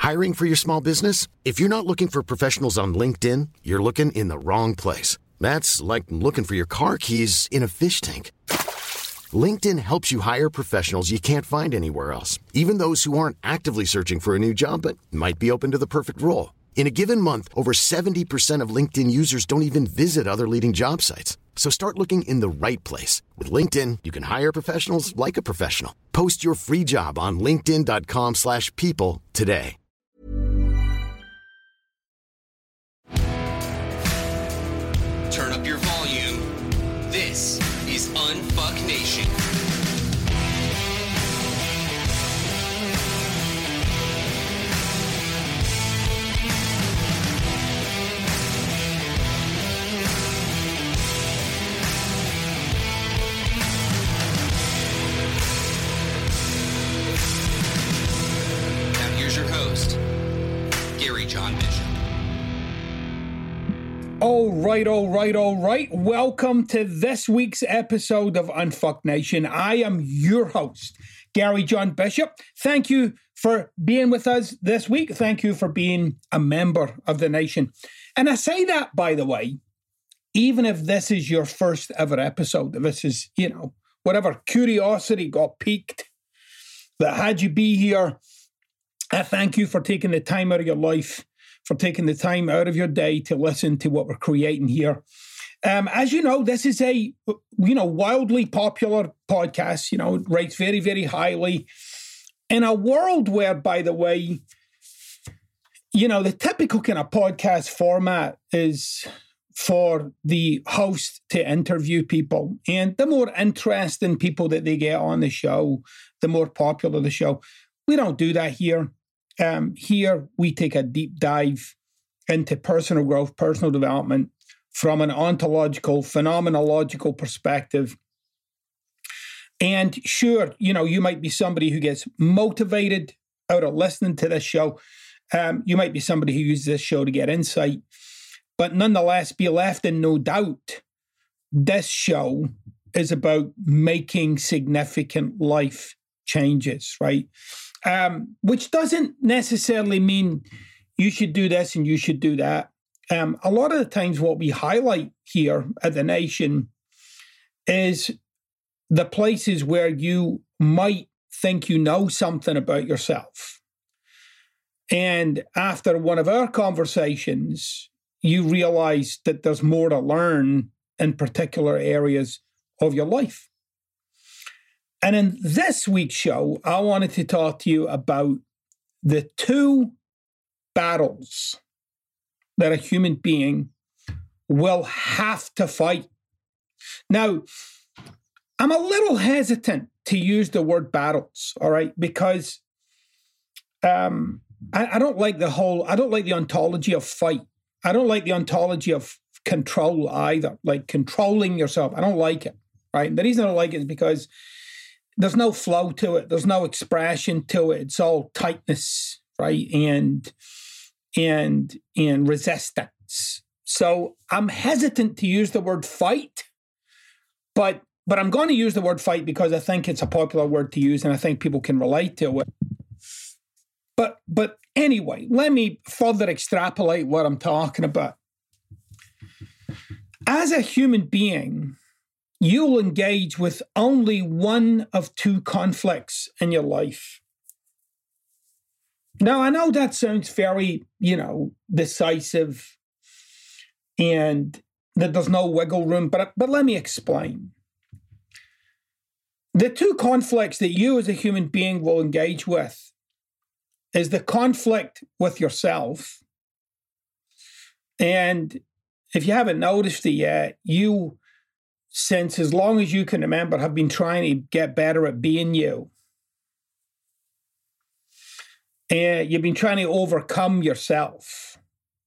Hiring for your small business? If you're not looking for professionals on LinkedIn, you're looking in the wrong place. That's like looking for your car keys in a fish tank. LinkedIn helps you hire professionals you can't find anywhere else, even those who aren't actively searching for a new job but might be open to the perfect role. In a given month, over 70% of LinkedIn users don't even visit other leading job sites. So start looking in the right place. With LinkedIn, you can hire professionals like a professional. Post your free job on linkedin.com/people today. Turn up your volume. This is Unfuck Nation. Now here's your host, Gary John Bishop. All right. Welcome to this week's episode of Unfuck Nation. I am your host, Gary John Bishop. Thank you for being with us this week. Thank you for being a member of the nation. And I say that, by the way, even if this is your first ever episode, if this is, whatever curiosity got piqued that had you be here, I thank you for taking the time out of your life, for taking the time out of your day to listen to what we're creating here. As you know, this is a, wildly popular podcast, it rates very, very highly in a world where, by the way, the typical kind of podcast format is for the host to interview people. And the more interesting people that they get on the show, the more popular the show. We don't do that here. Here, we take a deep dive into personal growth, personal development from an ontological, phenomenological perspective. And sure, you might be somebody who gets motivated out of listening to this show. You might be somebody who uses this show to get insight. But nonetheless, be left in no doubt, this show is about making significant life changes, right? Which doesn't necessarily mean you should do this and you should do that. A lot of the times what we highlight here at the Nation is the places where you might think you know something about yourself. And after one of our conversations, you realize that there's more to learn in particular areas of your life. And in this week's show, I wanted to talk to you about the two battles that a human being will have to fight. Now, I'm a little hesitant to use the word battles, all right, because I don't like the ontology of fight. I don't like the ontology of control either, like controlling yourself. I don't like it, right? The reason I don't like it is because there's no flow to it. There's no expression to it. It's all tightness, right? And resistance. So I'm hesitant to use the word fight, but I'm going to use the word fight because I think it's a popular word to use and I think people can relate to it. But anyway, let me further extrapolate what I'm talking about. As a human being, you'll engage with only one of two conflicts in your life. Now, I know that sounds very, decisive and that there's no wiggle room, but let me explain. The two conflicts that you as a human being will engage with is the conflict with yourself. And if you haven't noticed it yet, you, since as long as you can remember, have been trying to get better at being you. And you've been trying to overcome yourself.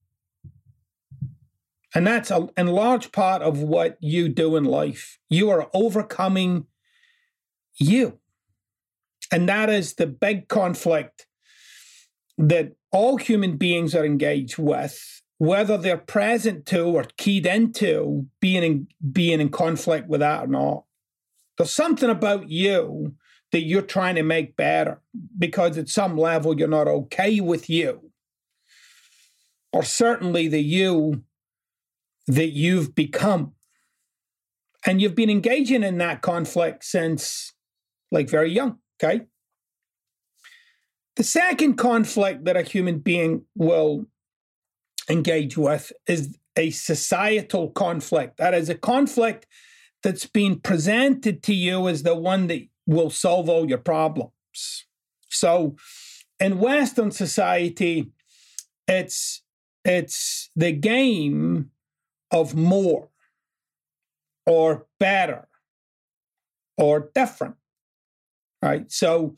And that's in large part of what you do in life. You are overcoming you. And that is the big conflict that all human beings are engaged with, whether they're present to or keyed into being in conflict with that or not. There's something about you that you're trying to make better because at some level you're not okay with you, or certainly the you that you've become. And you've been engaging in that conflict since like very young, okay? The second conflict that a human being will engage with is a societal conflict. That is a conflict that's been presented to you as the one that will solve all your problems. So in Western society, it's the game of more or better or different, right? So,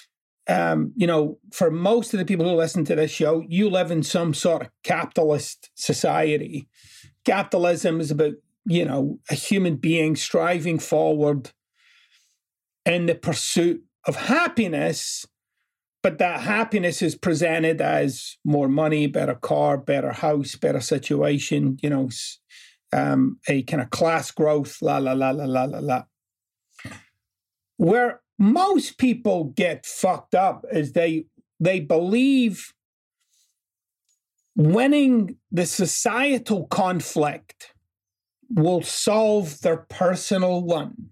for most of the people who listen to this show, you live in some sort of capitalist society. Capitalism is about, a human being striving forward in the pursuit of happiness, but that happiness is presented as more money, better car, better house, better situation, a kind of class growth, la, la, la, la, la, la, la. Where most people get fucked up is they believe winning the societal conflict will solve their personal one.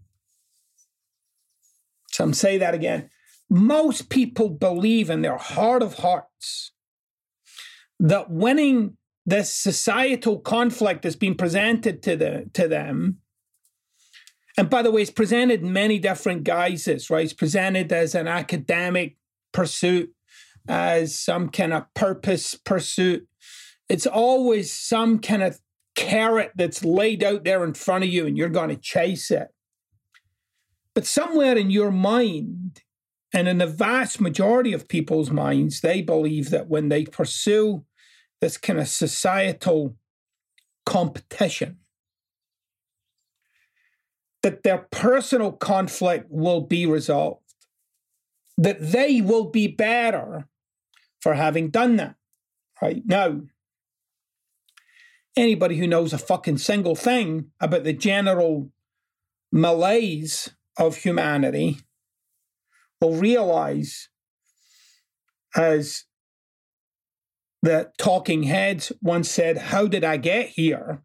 So I'm saying that again. Most people believe in their heart of hearts that winning this societal conflict that's been presented to them, and by the way, it's presented in many different guises, right? It's presented as an academic pursuit, as some kind of purpose pursuit. It's always some kind of carrot that's laid out there in front of you and you're going to chase it. But somewhere in your mind, and in the vast majority of people's minds, they believe that when they pursue this kind of societal competition, that their personal conflict will be resolved, that they will be better for having done that. Right? Now, anybody who knows a fucking single thing about the general malaise of humanity will realize, as the talking heads once said, how did I get here?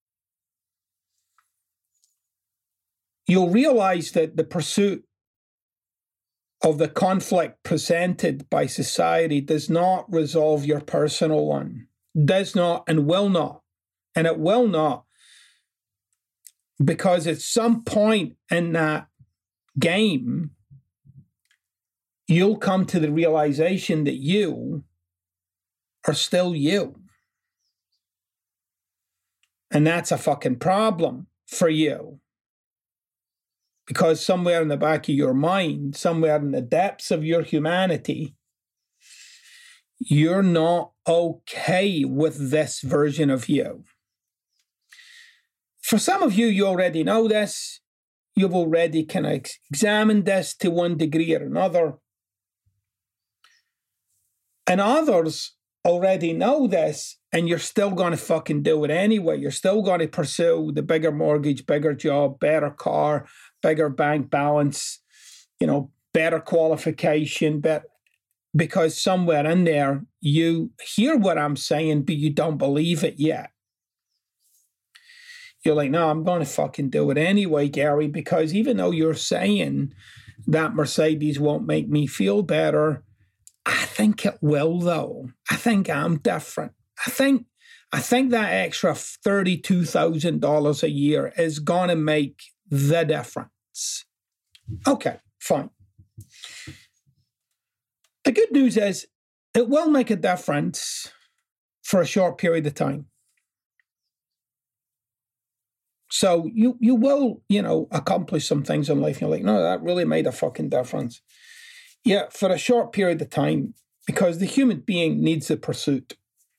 You'll realize that the pursuit of the conflict presented by society does not resolve your personal one. Does not and will not. And it will not, because at some point in that game, you'll come to the realization that you are still you. And that's a fucking problem for you. Because somewhere in the back of your mind, somewhere in the depths of your humanity, you're not okay with this version of you. For some of you, you already know this. You've already kind of examined this to one degree or another. And others already know this, and you're still going to fucking do it anyway. You're still going to pursue the bigger mortgage, bigger job, better car, bigger bank balance, better qualification, because somewhere in there, you hear what I'm saying, but you don't believe it yet. You're like, no, I'm going to fucking do it anyway, Gary, because even though you're saying that Mercedes won't make me feel better, I think it will, though. I think I'm different. I think that extra $32,000 a year is going to make the difference. Okay, fine. The good news is it will make a difference for a short period of time. So you will, accomplish some things in life. You're like, no, that really made a fucking difference. Yeah, for a short period of time, because the human being needs the pursuit.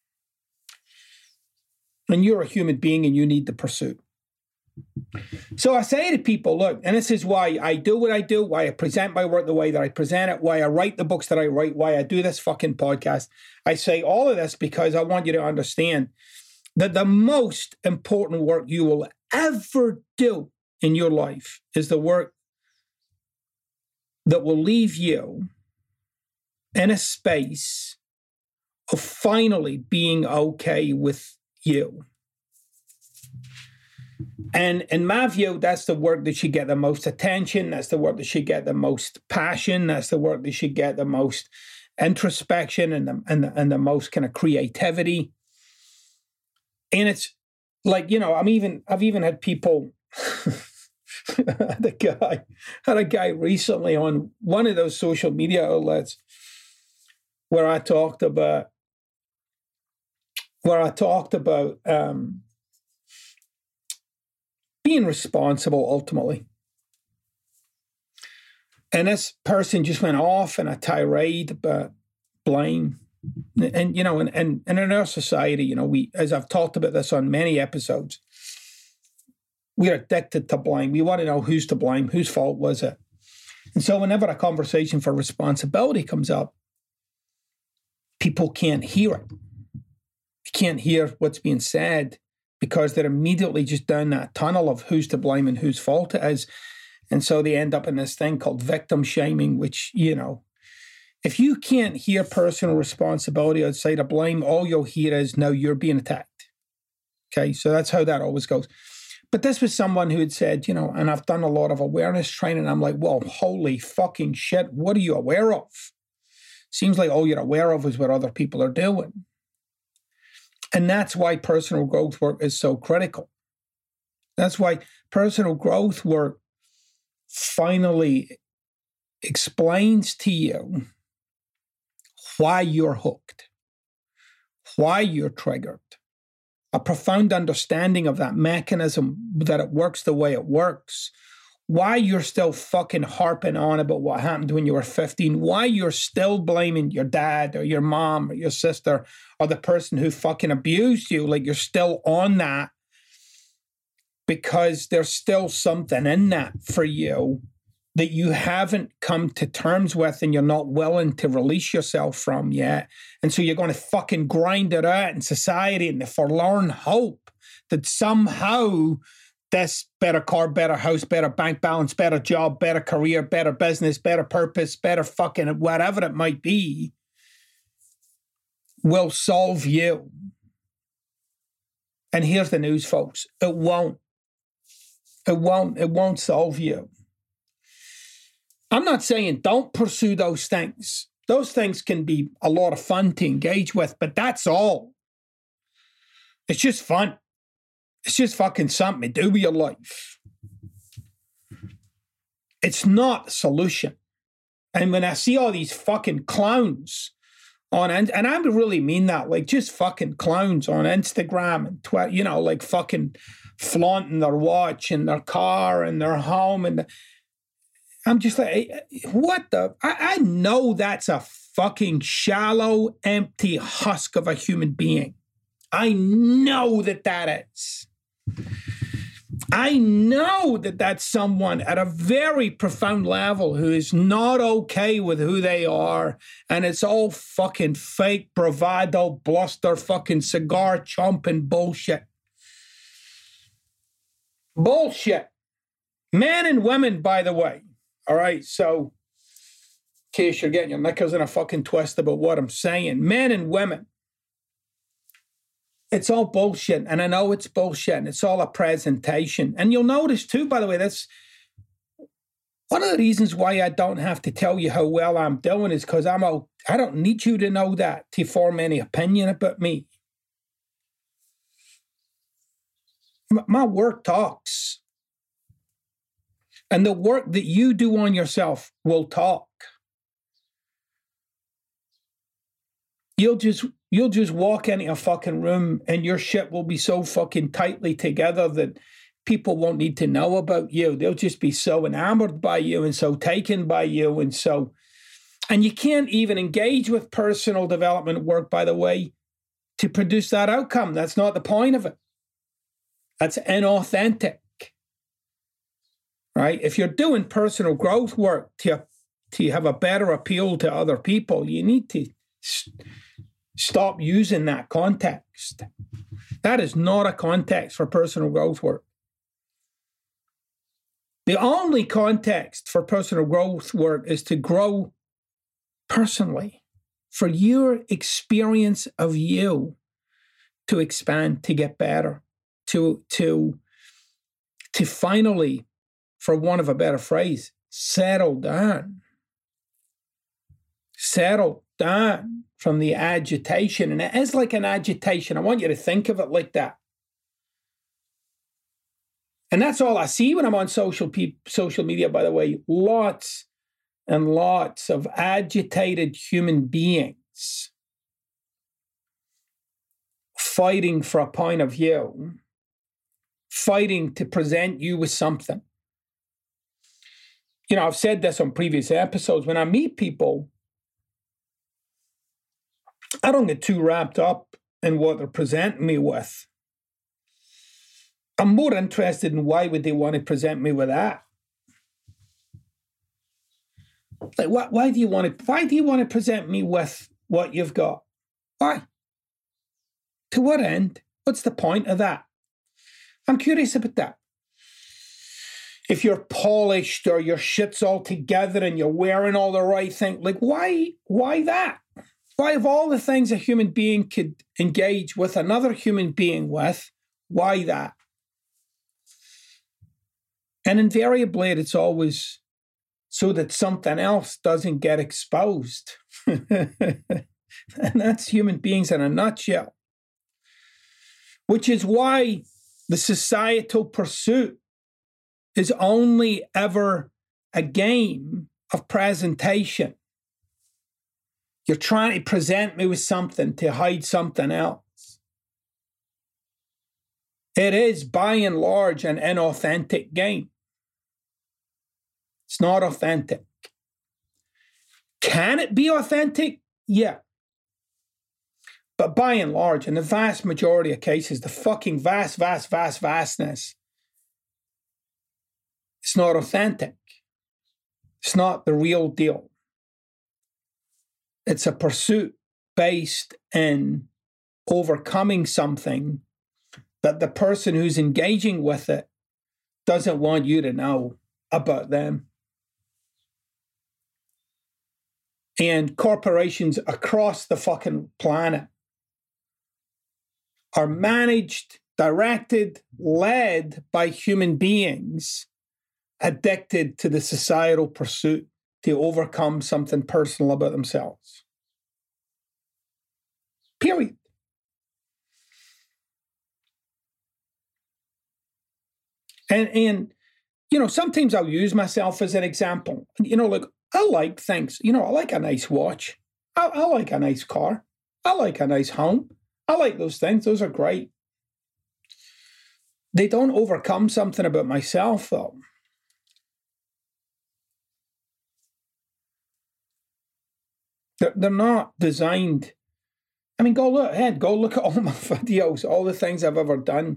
And you're a human being and you need the pursuit. So I say to people, look, and this is why I do what I do, why I present my work the way that I present it, why I write the books that I write, why I do this fucking podcast. I say all of this because I want you to understand that the most important work you will ever do in your life is the work that will leave you in a space of finally being okay with you. And in my view, that's the work that should get the most attention. That's the work that should get the most passion. That's the work that should get the most introspection and the most kind of creativity. And it's like, you know, I've even had people. I had a guy recently on one of those social media outlets where I talked about being responsible ultimately. And this person just went off in a tirade about blame. And you know, and in our society, you know, we, as I've talked about this on many episodes, we're addicted to blame. We want to know who's to blame, whose fault was it. And so whenever a conversation for responsibility comes up, people can't hear it. They can't hear what's being said because they're immediately just down that tunnel of who's to blame and whose fault it is. And so they end up in this thing called victim shaming, which, you know, if you can't hear personal responsibility outside of blame, all you'll hear is, no, you're being attacked. Okay, so that's how that always goes. But this was someone who had said, you know, and I've done a lot of awareness training. I'm like, well, holy fucking shit, what are you aware of? Seems like all you're aware of is what other people are doing. And that's why personal growth work is so critical. That's why personal growth work finally explains to you why you're hooked, why you're triggered, a profound understanding of that mechanism, that it works the way it works, why you're still fucking harping on about what happened when you were 15, why you're still blaming your dad or your mom or your sister or the person who fucking abused you, like you're still on that because there's still something in that for you that you haven't come to terms with and you're not willing to release yourself from yet. And so you're going to fucking grind it out in society in the forlorn hope that somehow this better car, better house, better bank balance, better job, better career, better business, better purpose, better fucking whatever it might be will solve you. And here's the news, folks. It won't. It won't solve you. I'm not saying don't pursue those things. Those things can be a lot of fun to engage with, but that's all. It's just fun. It's just fucking something to do with your life. It's not a solution. And when I see all these fucking clowns on, and I really mean that, like just fucking clowns on Instagram and Twitter, you know, like fucking flaunting their watch and their car and their home. And I'm just like, what the? I know that's a fucking shallow, empty husk of a human being. I know that is. I know that that's someone at a very profound level who is not okay with who they are, and it's all fucking fake bravado, bluster, fucking cigar chomping bullshit. Bullshit. Men and women, by the way. All right, so in case you're getting your knickers in a fucking twist about what I'm saying, men and women, it's all bullshit, and I know it's bullshit, and it's all a presentation. And you'll notice too, by the way, that's one of the reasons why I don't have to tell you how well I'm doing is because I don't need you to know that to form any opinion about me. My work talks. And the work that you do on yourself will talk. You'll just walk into a fucking room and your shit will be so fucking tightly together that people won't need to know about you. They'll just be so enamored by you and so taken by you. And you can't even engage with personal development work, by the way, to produce that outcome. That's not the point of it. That's inauthentic. Right? If you're doing personal growth work to have a better appeal to other people, you need to stop using that context. That is not a context for personal growth work. The only context for personal growth work is to grow personally, for your experience of you to expand, to get better, to finally, for want of a better phrase, settle down. Settle down from the agitation. And it is like an agitation. I want you to think of it like that. And that's all I see when I'm on social media, by the way. Lots and lots of agitated human beings fighting for a point of view, fighting to present you with something. You know, I've said this on previous episodes. When I meet people, I don't get too wrapped up in what they're presenting me with. I'm more interested in why would they want to present me with that. Like, why do you want to present me with what you've got? Why? To what end? What's the point of that? I'm curious about that. If you're polished or your shit's all together and you're wearing all the right thing, like why that? Why, of all the things a human being could engage with another human being with, why that? And invariably, it's always so that something else doesn't get exposed. And that's human beings in a nutshell. Which is why the societal pursuit is only ever a game of presentation. You're trying to present me with something to hide something else. It is, by and large, an inauthentic game. It's not authentic. Can it be authentic? Yeah. But by and large, in the vast majority of cases, the fucking vastness, it's not authentic. It's not the real deal. It's a pursuit based in overcoming something that the person who's engaging with it doesn't want you to know about them. And corporations across the fucking planet are managed, directed, led by human beings addicted to the societal pursuit to overcome something personal about themselves. Period. And you know, sometimes I'll use myself as an example. You know, like, I like things. You know, I like a nice watch. I like a nice car. I like a nice home. I like those things. Those are great. They don't overcome something about myself, though. They're not designed. I mean, go look ahead. Go look at all my videos, all the things I've ever done.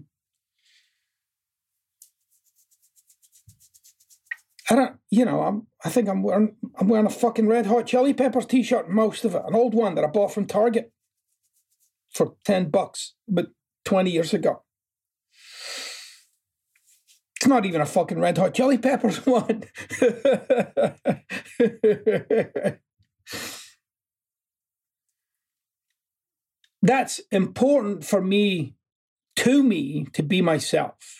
I think I'm wearing a fucking Red Hot Chili Peppers t-shirt, most of it, an old one that I bought from Target for $10 about 20 years ago. It's not even a fucking Red Hot Chili Peppers one. That's important for me to be myself.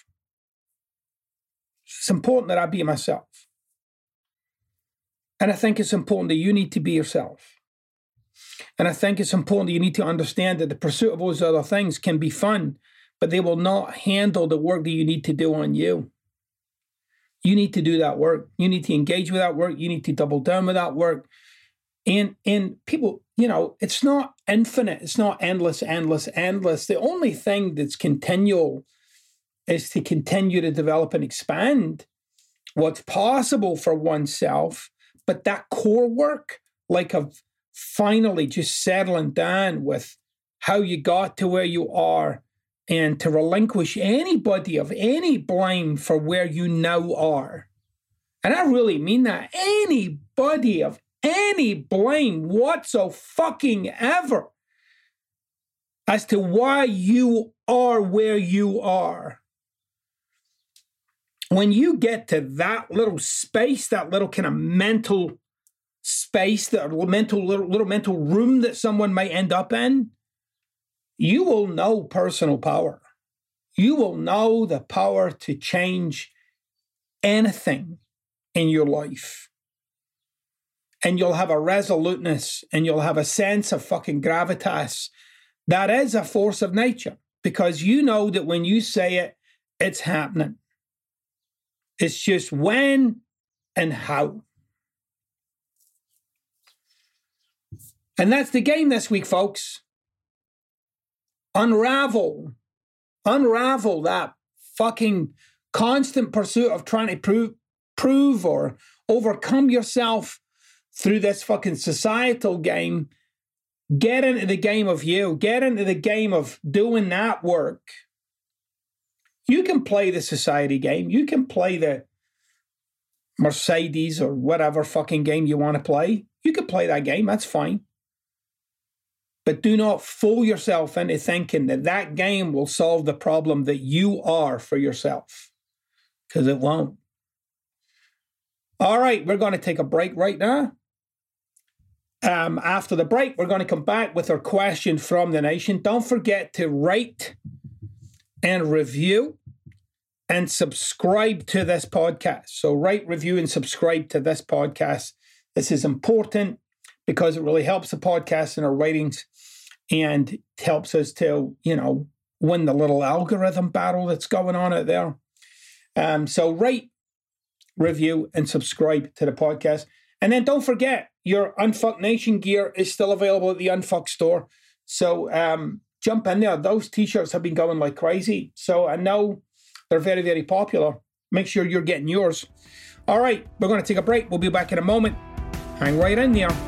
It's important that I be myself. And I think it's important that you need to be yourself. And I think it's important that you need to understand that the pursuit of those other things can be fun, but they will not handle the work that you need to do on you. You need to do that work. You need to engage with that work. You need to double down with that work. And people, you know, it's not infinite. It's not endless. The only thing that's continual is to continue to develop and expand what's possible for oneself. But that core work, like of finally just settling down with how you got to where you are and to relinquish anybody of any blame for where you now are. And I really mean that. Anybody of any blame whatsoever as to why you are where you are. when you get to that little space, that little kind of mental space, that little mental room that someone might end up in, you will know personal power. You will know the power to change anything in your life. And you'll have a resoluteness and you'll have a sense of fucking gravitas that is a force of nature, because you know that when you say it, it's happening. It's just when and how. And that's the game this week, folks. Unravel that fucking constant pursuit of trying to prove or overcome yourself through this fucking societal game. Get into the game of you. Get into the game of doing that work. You can play the society game. You can play the Mercedes or whatever fucking game you want to play. You can play that game. That's fine. But do not fool yourself into thinking that that game will solve the problem that you are for yourself, because it won't. All right, we're going to take a break right now. After the break, we're going to come back with our question from the nation. Don't forget to rate and review and subscribe to this podcast. So rate, review, and subscribe to this podcast. This is important because it really helps the podcast and our ratings, and helps us to, win the little algorithm battle that's going on out there. So rate, review, and subscribe to the podcast. And then don't forget, your Unfuck Nation gear is still available at the Unfuck store. So jump in there. Those t-shirts have been going like crazy. So I know they're very, very popular. Make sure you're getting yours. All right, we're going to take a break. We'll be back in a moment. Hang right in there.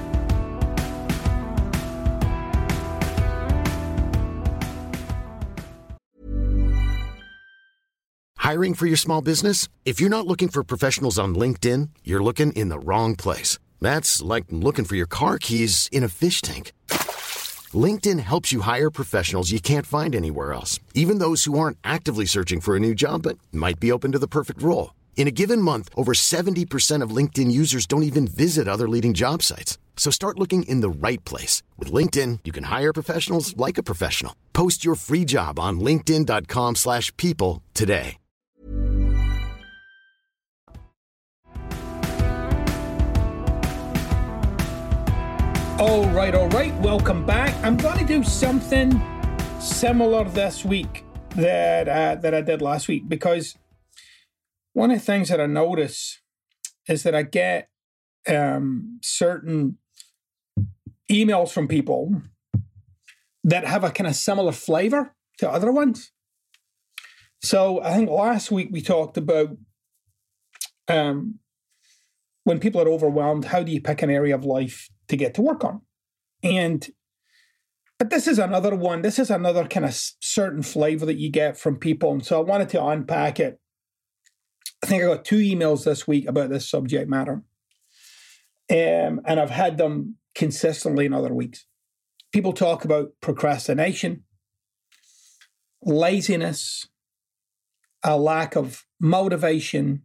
Hiring for your small business? If you're not looking for professionals on LinkedIn, you're looking in the wrong place. That's like looking for your car keys in a fish tank. LinkedIn helps you hire professionals you can't find anywhere else, even those who aren't actively searching for a new job but might be open to the perfect role. In a given month, over 70% of LinkedIn users don't even visit other leading job sites. So start looking in the right place. With LinkedIn, you can hire professionals like a professional. Post your free job on linkedin.com/people today. All right. Welcome back. I'm going to do something similar this week that I did last week, because one of the things that I notice is that I get certain emails from people that have a kind of similar flavor to other ones. So I think last week we talked about when people are overwhelmed, how do you pick an area of life to get to work on? But this is another one. This is another kind of certain flavor that you get from people. And so I wanted to unpack it. I think I got 2 emails this week about this subject matter. And I've had them consistently in other weeks. People talk about procrastination, laziness, a lack of motivation,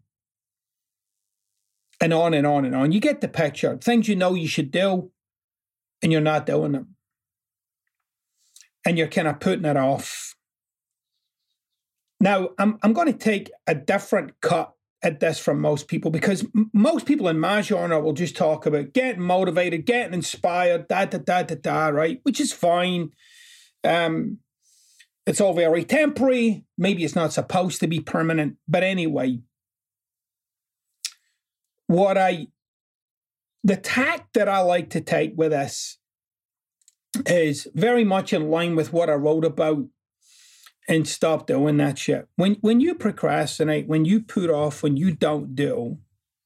and on and on and on. You get the picture. Things you know you should do, and you're not doing them. And you're kind of putting it off. Now, I'm going to take a different cut at this from most people, because most people in my genre will just talk about getting motivated, getting inspired, right? Which is fine. It's all very temporary. Maybe it's not supposed to be permanent. But anyway, the tack that I like to take with this is very much in line with what I wrote about and Stop Doing That Shit. When you procrastinate, when you put off, when you don't do,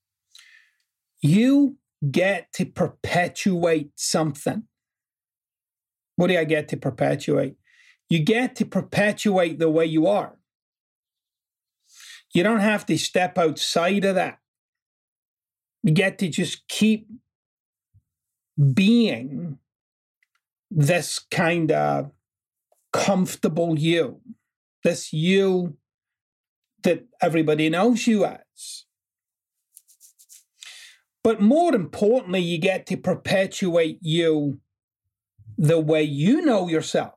you get to perpetuate something. What do I get to perpetuate? You get to perpetuate the way you are. You don't have to step outside of that. You get to just keep being this kind of comfortable you, this you that everybody knows you as. But more importantly, you get to perpetuate you the way you know yourself.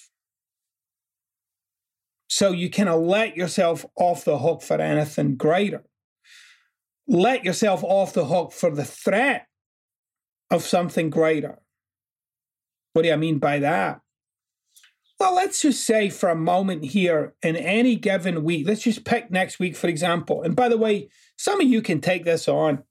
So you kind of let yourself off the hook for anything greater. Let yourself off the hook for the threat of something greater. What do I mean by that? Well, let's just say for a moment here, in any given week, let's just pick next week, for example. And by the way, some of you can take this on.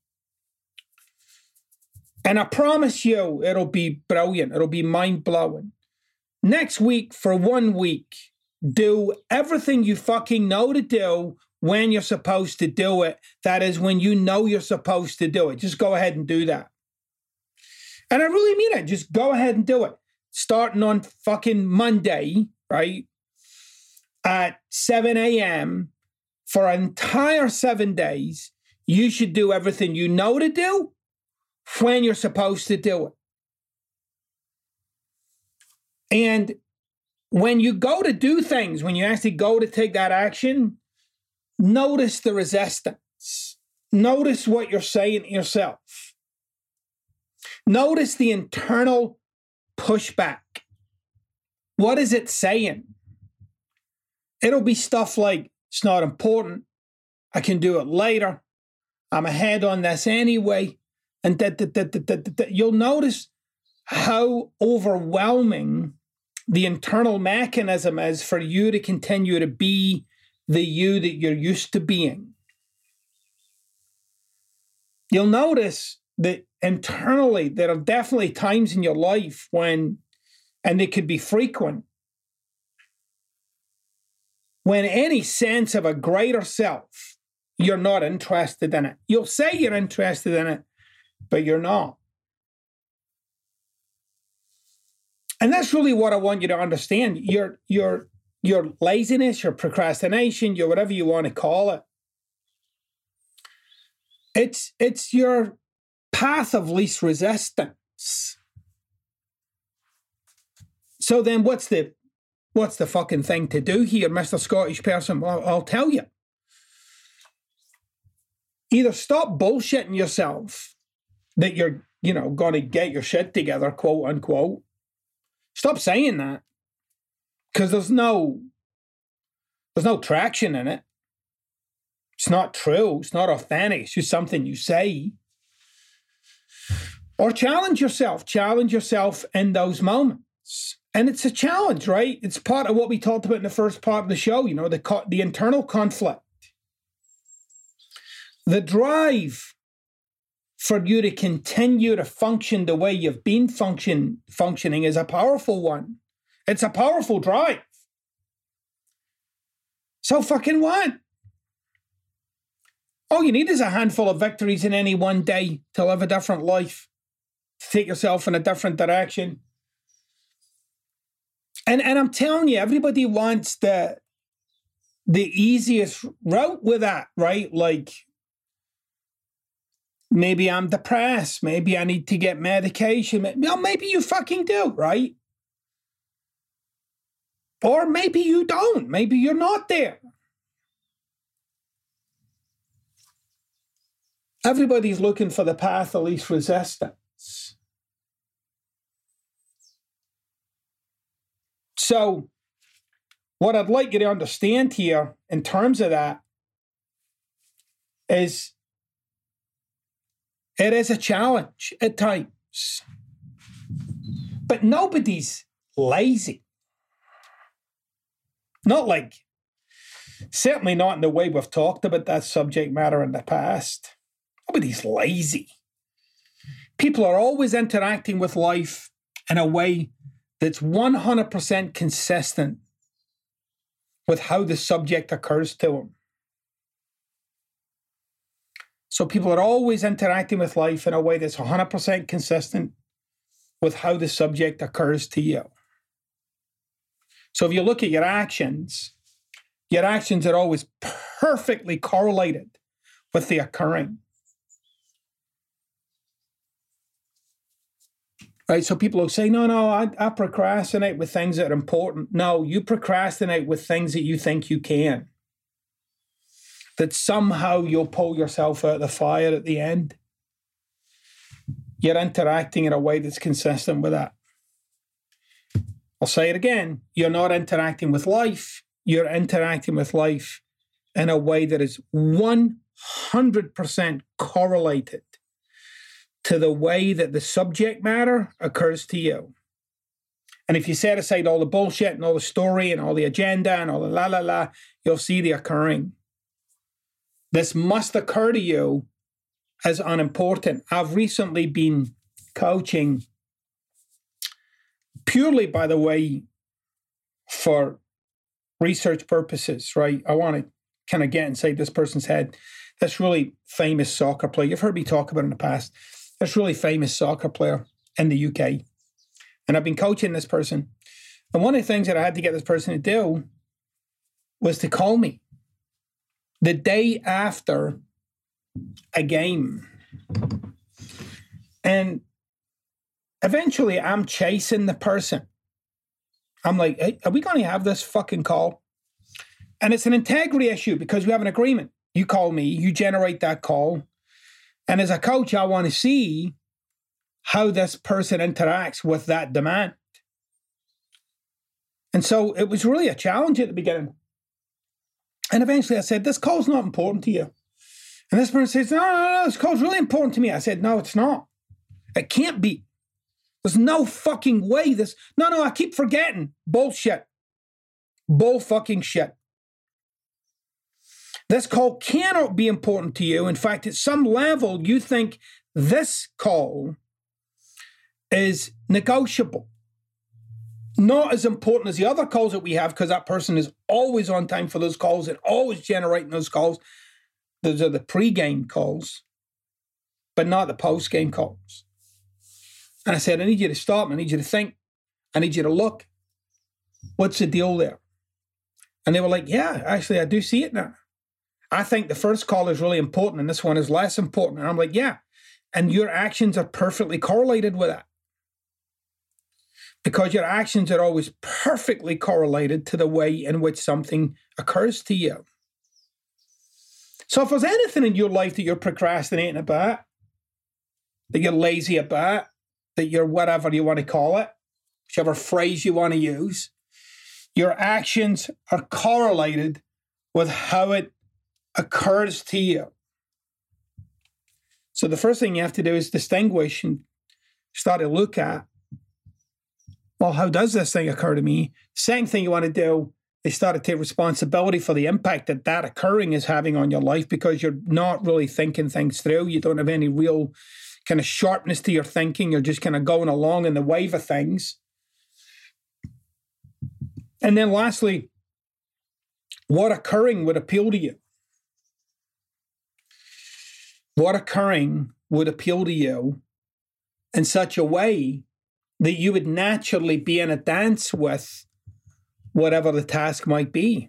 And I promise you, it'll be brilliant. It'll be mind-blowing. Next week, for 1 week, do everything you fucking know to do when you're supposed to do it. That is, when you know you're supposed to do it. Just go ahead and do that. And I really mean it. Just go ahead and do it. Starting on fucking Monday, right, at 7 a.m. for an entire 7 days, you should do everything you know to do when you're supposed to do it. And when you go to do things, when you actually go to take that action, notice the resistance. Notice what you're saying to yourself. Notice the internal pushback. What is it saying? It'll be stuff like, it's not important. I can do it later. I'm ahead on this anyway. And you'll notice how overwhelming the internal mechanism is for you to continue to be the you that you're used to being. You'll notice that internally there are definitely times in your life when, and they could be frequent, when any sense of a greater self, you're not interested in it. You'll say you're interested in it, but you're not. And that's really what I want you to understand. Your laziness, your procrastination, your whatever you want to call it, it's your path of least resistance. So then what's the fucking thing to do here, Mr. Scottish person? Well, I'll tell you. Either stop bullshitting yourself that you're, going to get your shit together, quote unquote. Stop saying that, because there's no traction in it. It's not true. It's not authentic. It's just something you say. Or challenge yourself. Challenge yourself in those moments. And it's a challenge, right? It's part of what we talked about in the first part of the show, the internal conflict. The drive for you to continue to function the way you've been functioning is a powerful one. It's a powerful drive. So fucking what? All you need is a handful of victories in any one day to live a different life, to take yourself in a different direction. And I'm telling you, everybody wants the easiest route with that, right? Like, maybe I'm depressed. Maybe I need to get medication. Maybe you fucking do, right? Or maybe you don't. Maybe you're not there. Everybody's looking for the path of least resistance. So, what I'd like you to understand here in terms of that is it is a challenge at times. But nobody's lazy. Certainly not in the way we've talked about that subject matter in the past. Nobody's lazy. People are always interacting with life in a way that's 100% consistent with how the subject occurs to them. So people are always interacting with life in a way that's 100% consistent with how the subject occurs to you. So if you look at your actions are always perfectly correlated with the occurring. Right? So people will say, no, I procrastinate with things that are important. No, you procrastinate with things that you think you can. that somehow you'll pull yourself out of the fire at the end. You're interacting in a way that's consistent with that. I'll say it again. You're not interacting with life. You're interacting with life in a way that is 100% correlated to the way that the subject matter occurs to you. And if you set aside all the bullshit and all the story and all the agenda and all the la, you'll see the occurring. This must occur to you as unimportant. I've recently been coaching purely, by the way, for research purposes, right? I want to kind of get inside this person's head. This really famous soccer player, you've heard me talk about in the past, this really famous soccer player in the UK. And I've been coaching this person. And one of the things that I had to get this person to do was to call me the day after a game. And eventually I'm chasing the person. I'm like, hey, are we going to have this fucking call? And it's an integrity issue because we have an agreement. You call me, you generate that call. And as a coach, I want to see how this person interacts with that demand. And so it was really a challenge at the beginning. And eventually I said, this call's not important to you. And this person says, no, this call's really important to me. I said, no, it's not. It can't be. There's no fucking way this... No, I keep forgetting. Bullshit. Bull fucking shit. This call cannot be important to you. In fact, at some level, you think this call is negotiable. Not as important as the other calls that we have because that person is always on time for those calls and always generating those calls. Those are the pre-game calls, but not the post-game calls. And I said, I need you to stop. I need you to think. I need you to look. What's the deal there? And they were like, yeah, actually, I do see it now. I think the first call is really important and this one is less important. And I'm like, yeah. And your actions are perfectly correlated with that. Because your actions are always perfectly correlated to the way in which something occurs to you. So if there's anything in your life that you're procrastinating about, that you're lazy about, that you're whatever you want to call it, whichever phrase you want to use, your actions are correlated with how it occurs to you. So the first thing you have to do is distinguish and start to look at, well, how does this thing occur to me? Second thing you want to do is start to take responsibility for the impact that that occurring is having on your life because you're not really thinking things through. You don't have any real kind of sharpness to your thinking. You're just kind of going along in the wave of things. And then lastly, what occurring would appeal to you? What occurring would appeal to you in such a way that you would naturally be in a dance with whatever the task might be.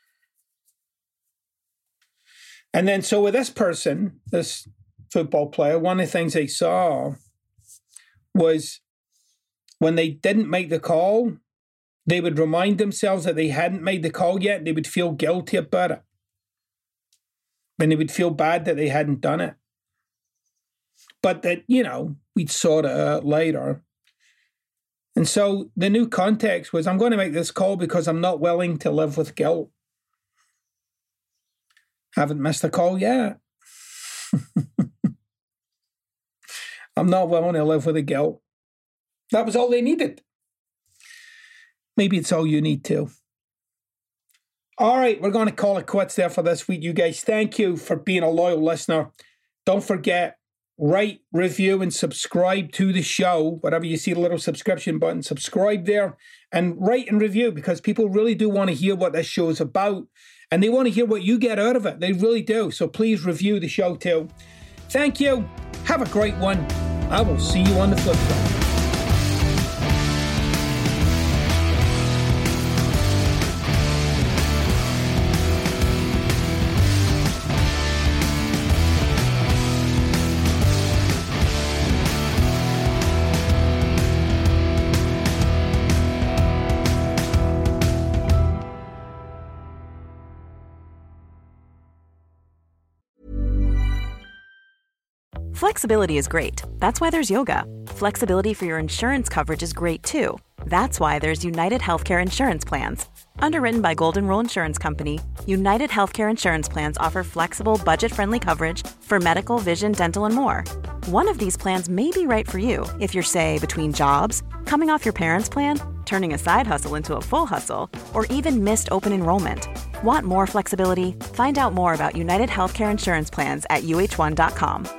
And then so with this person, this football player, one of the things they saw was when they didn't make the call, they would remind themselves that they hadn't made the call yet. They would feel guilty about it. And they would feel bad that they hadn't done it. But that, we'd sort it out later. And so the new context was, I'm going to make this call because I'm not willing to live with guilt. Haven't missed a call yet. I'm not willing to live with the guilt. That was all they needed. Maybe it's all you need too. All right, we're going to call it quits there for this week, you guys. Thank you for being a loyal listener. Don't forget, rate, review, and subscribe to the show. Whatever you see the little subscription button, subscribe there and rate and review because people really do want to hear what this show is about and they want to hear what you get out of it. They really do. So please review the show too. Thank you. Have a great one. I will see you on the flip side. Flexibility is great. That's why there's yoga. Flexibility for your insurance coverage is great too. That's why there's United Healthcare Insurance Plans. Underwritten by Golden Rule Insurance Company, United Healthcare Insurance Plans offer flexible, budget-friendly coverage for medical, vision, dental, and more. One of these plans may be right for you if you're, say, between jobs, coming off your parents' plan, turning a side hustle into a full hustle, or even missed open enrollment. Want more flexibility? Find out more about United Healthcare Insurance Plans at uh1.com.